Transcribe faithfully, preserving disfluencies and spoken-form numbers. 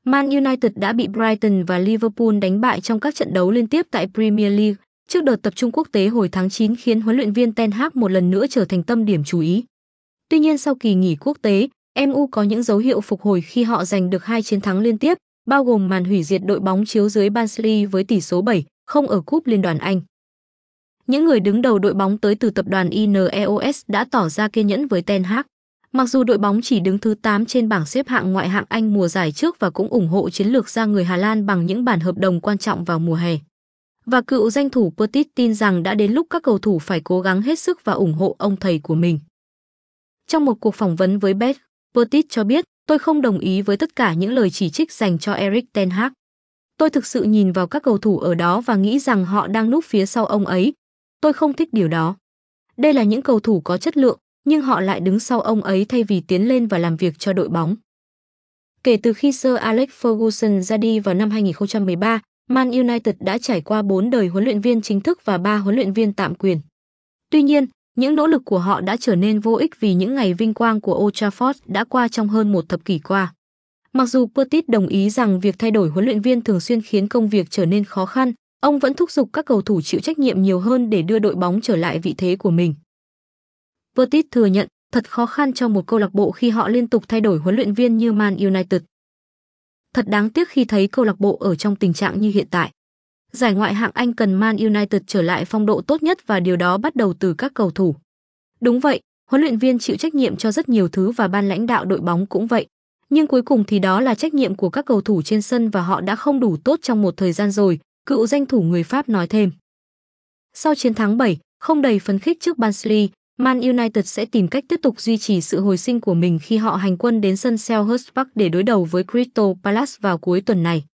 Man United đã bị Brighton và Liverpool đánh bại trong các trận đấu liên tiếp tại Premier League trước đợt tập trung quốc tế hồi tháng chín, khiến huấn luyện viên Ten Hag một lần nữa trở thành tâm điểm chú ý. Tuy nhiên sau kỳ nghỉ quốc tế, em u có những dấu hiệu phục hồi khi họ giành được hai chiến thắng liên tiếp, bao gồm màn hủy diệt đội bóng chiếu dưới Barnsley với tỷ số bảy không ở Cúp Liên đoàn Anh. Những người đứng đầu đội bóng tới từ tập đoàn Ineos đã tỏ ra kiên nhẫn với Ten Hag. Mặc dù đội bóng chỉ đứng thứ tám trên bảng xếp hạng ngoại hạng Anh mùa giải trước và cũng ủng hộ chiến lược gia người Hà Lan bằng những bản hợp đồng quan trọng vào mùa hè. Và cựu danh thủ Petit tin rằng đã đến lúc các cầu thủ phải cố gắng hết sức và ủng hộ ông thầy của mình. Trong một cuộc phỏng vấn với Bet, Petit cho biết, tôi không đồng ý với tất cả những lời chỉ trích dành cho Erik ten Hag. Tôi thực sự nhìn vào các cầu thủ ở đó và nghĩ rằng họ đang núp phía sau ông ấy. Tôi không thích điều đó. Đây là những cầu thủ có chất lượng, nhưng họ lại đứng sau ông ấy thay vì tiến lên và làm việc cho đội bóng. Kể từ khi Sir Alex Ferguson ra đi vào năm hai nghìn không trăm mười ba, Man United đã trải qua bốn đời huấn luyện viên chính thức và ba huấn luyện viên tạm quyền. Tuy nhiên, những nỗ lực của họ đã trở nên vô ích vì những ngày vinh quang của Old Trafford đã qua trong hơn một thập kỷ qua. Mặc dù Petit đồng ý rằng việc thay đổi huấn luyện viên thường xuyên khiến công việc trở nên khó khăn, ông vẫn thúc giục các cầu thủ chịu trách nhiệm nhiều hơn để đưa đội bóng trở lại vị thế của mình. Petit thừa nhận, thật khó khăn cho một câu lạc bộ khi họ liên tục thay đổi huấn luyện viên như Man United. Thật đáng tiếc khi thấy câu lạc bộ ở trong tình trạng như hiện tại. Giải ngoại hạng Anh cần Man United trở lại phong độ tốt nhất và điều đó bắt đầu từ các cầu thủ. Đúng vậy, huấn luyện viên chịu trách nhiệm cho rất nhiều thứ và ban lãnh đạo đội bóng cũng vậy. Nhưng cuối cùng thì đó là trách nhiệm của các cầu thủ trên sân và họ đã không đủ tốt trong một thời gian rồi, cựu danh thủ người Pháp nói thêm. Sau chiến thắng bảy không đầy phấn khích trước Barnsley, Man United sẽ tìm cách tiếp tục duy trì sự hồi sinh của mình khi họ hành quân đến sân Selhurst Park để đối đầu với Crystal Palace vào cuối tuần này.